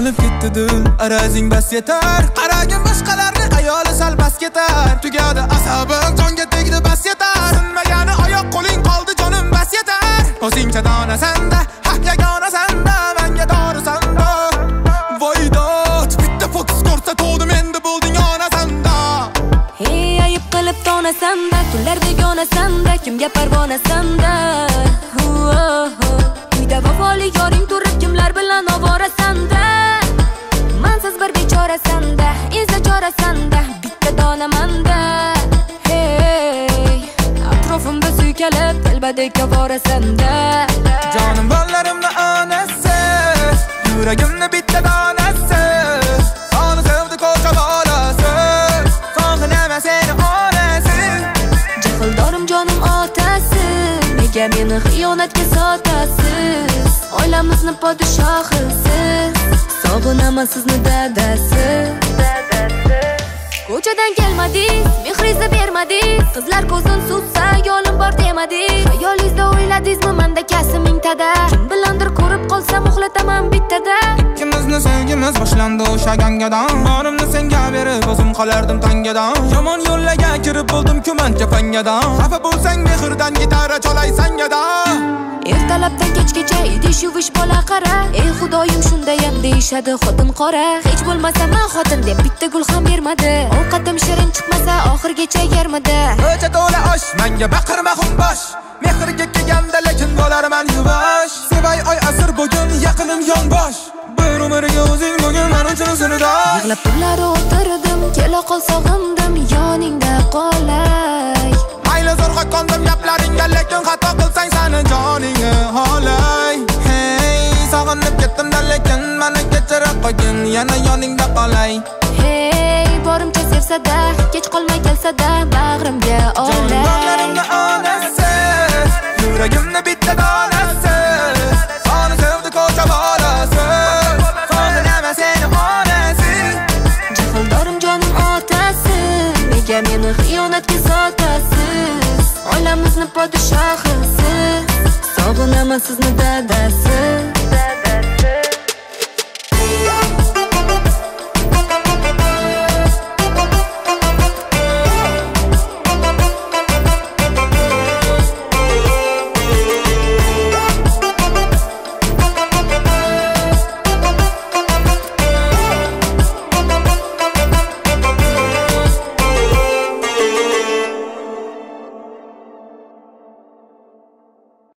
qilib ketdi dil arazing bas yetar qaragin boshqalarni ayoli sal bas ketar tugadi asabim jonga tegdi bas yetar sinmagani oyoq qo'ling qoldi jonim bas yetar o'zingcha donasanda haq yagona sanda menga dorisanda voydot bitta fokus ko'rsatuvdim endi bo'lding onasanda hey ayib qilib donasanda kunlar begonasanda kimga parvonasanda uyda vafoli yoring turib kimlar bilan ovorasanda mansiz bir bechorasanda insa chorasanda bitta donamanda hey atrofimda suykalib telbadek ovorasanda jonim bolalarimni onasi yuragimni bitta donasi soni sevdi ko'cha bolasi faqinama seni onasi jahildorim jonim otasi nega meni xiyonatga sotasiz oilamizni podshohisiz sog'inaman sizni dadasi ko'chadan kelmadingiz mehringizni bermadingiz qizlar ko'zin sutsa yo'lim bor demadingiz xayolingizda o'yladingizmi menda kasb mingtada kim bilandir ko'rib qolsam uxlataman bittada ikkimizni sevgimiz boshlandi o'sha gangadan borimni senga berib o'zim qolardim tangadan yomon yo'llarga kirib bo'ldim kumancha fangadan xafa bo'lsang mehrdan gitara cholay sangadan ertalabdan kechgacha idish yuvish bola qara ey xudoyim shundayam deyishadi xotin qora hech bo'lmasa men xotin deb bitta gul ham bermadi ovqatim shirin chiqmasa oxirgacha yermadi ko'cha to'la osh menga baqirma xumbosh mehrga kelganda lekin bo'larman yuvosh sevay oy asr bugun yaqinim yonbosh bir umrga o'zing bugun men uchun sirdosh yig'lab tunlar o'tirdim kela qol sog'indim yoningda qolay mayli zo'rg'a qondim gaplaringga lekin xato qilsang sani joningni holay hey sog'inib ketdim-da lekin meni kechirib qo'ygin yana yoningda qolay hey borimcha sevsa-da kech qolmay kelsa-da bag'rimga olay jonlarimni onasi yuragimni bitta donasi soni sevdi ko'cha bolasi faqinama seni onasi jahildorim jonim otasi nega meni xiyonatga sotasiz oilamizni podshohisiz sog'inaman sizni dadasi